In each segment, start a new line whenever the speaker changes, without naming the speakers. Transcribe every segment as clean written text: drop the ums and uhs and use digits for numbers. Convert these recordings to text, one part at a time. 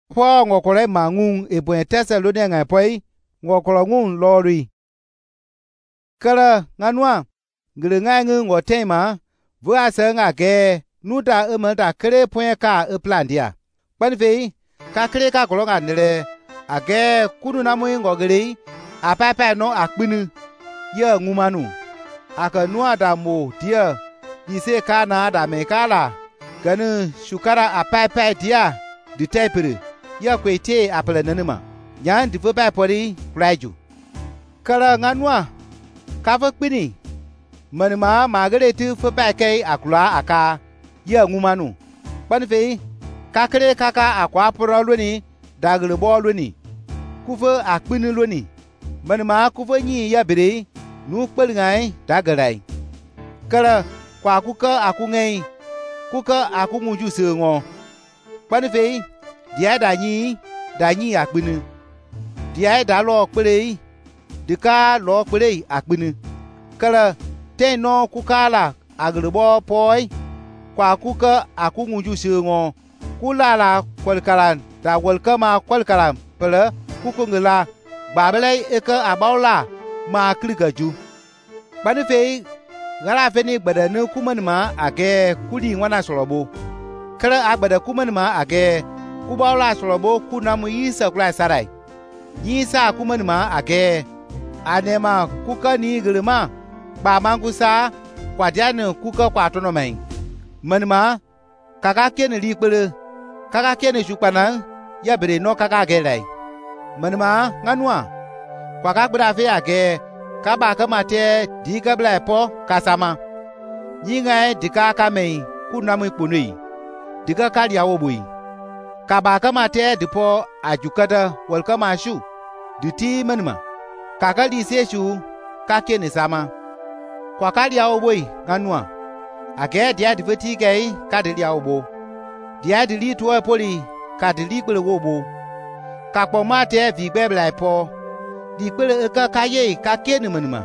po ngokore mangung ebo Tesalonia ngai poi ngokoro ngung lori kala nganwa ngre ngai ngu ngotema vu asa nga ge nuda emada kre point ka e plan dia panve ka kre ka kolonga nele age kunu namu ngogere apapa no akpinu ye ngumanu aka nuwa da mo dia dise kana da me kala ganu shukara apapa dia di tepere ya kwete apele nanima nyan di ba pori kraju kala nganwa ka fa kpini manima magare tu fa ba kai akula aka ya ngumanu panve ka kre kaka akwa poro loni dagre bo loni kufa akpinu loni manima kufa nyi ya bere nu kpel ngai dagarai kala kwa kuka akungai kuka akunguju sengo panve dia danyi akpinu dia da lo kpele dika lo kpele akpinu kala teno kukala agrebo poi kwa kuka akunguju sengo kulala kwalkalan da welkama kwalkalan pele kukungela babelai eka abaula ma kligaju panve gara feni gbadanu kumanima age kudi wana solobo kala agbada kumanima age kubaula solobo kunamu yisa kula sarai yisa kumanima age anema kuka ni girma ba mangusa kwadianu kuka kwatono mai manima kaka ken likpele kaka ken shukpana ya bere no kaka gelai manima nganwa kwaka gbada fe age kaba kamate diga bla po kasama yinga dika kamei kunamu ikpunui diga kaliya wobui kaba kamate dipo ajukada welkama shu diti manima kaka di seshu kake ni sama kwa kaliya wobui nganwa age dia diveti gai kadilia wobo dia dili to poli kadili gbele wobo kakpo mate vigbe bla po di kpele eka kaye ka kene manima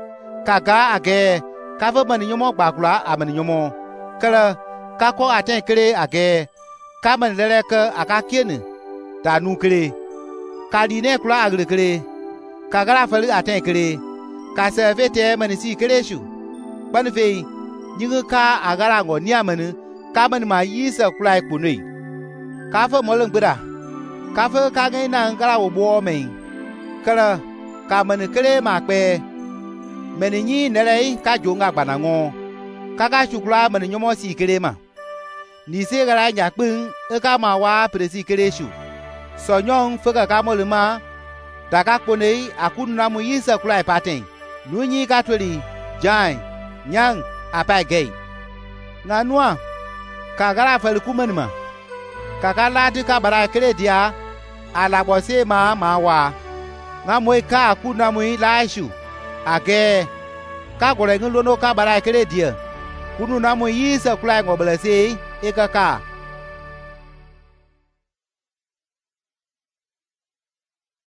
kaga age kava mani nyomo gbagula amani nyomo kala kako aten kere age kaman lele ka aka kene da nu kere kali ne kula agre kere kagara fali aten kere ka servete mani si kere shu banfe nyinga ka agara ngo niamani kaman ma yisa kula ikunui kafa moleng beda kafa kagai na ngara wobo mai kala ka mani kere ma kpe mani nyi nerei ka jonga gbanango kaka shukula mani nyomo si kere ma ni se gara nyakpin eka ma wa presi kere shu sonyong fega ka molima daga kponei akunu mu yisa kula ipaten nunyi ka tweli jai nyang apai gei nganwa ka gara fali kumanima kaka lati ka bara kere dia alabose ma wa nga moy ka kuna moy laishu age ka gore nglono ka bara kere dia kunu na moy yisa kula ngobele sei eka ka